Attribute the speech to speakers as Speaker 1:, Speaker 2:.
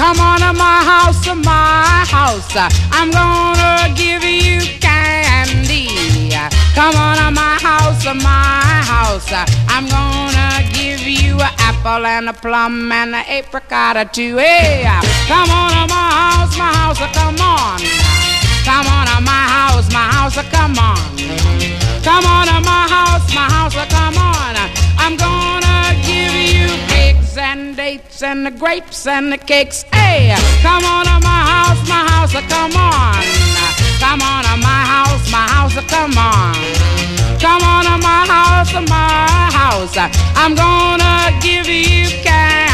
Speaker 1: Come on to my house, my house. I'm gonna give you candy. Come on to my house, my house. I'm gonna give you an apple and a plum and an apricot too. Hey, come on to my house, come on. Come on to my house, come on. Come on to my house, come on. I'm gonna give you pigs and dates and the grapes and the cakes. Hey, come on to my house, come on. Come on to my house, come on. Come on to my house, I'm gonna give you cash.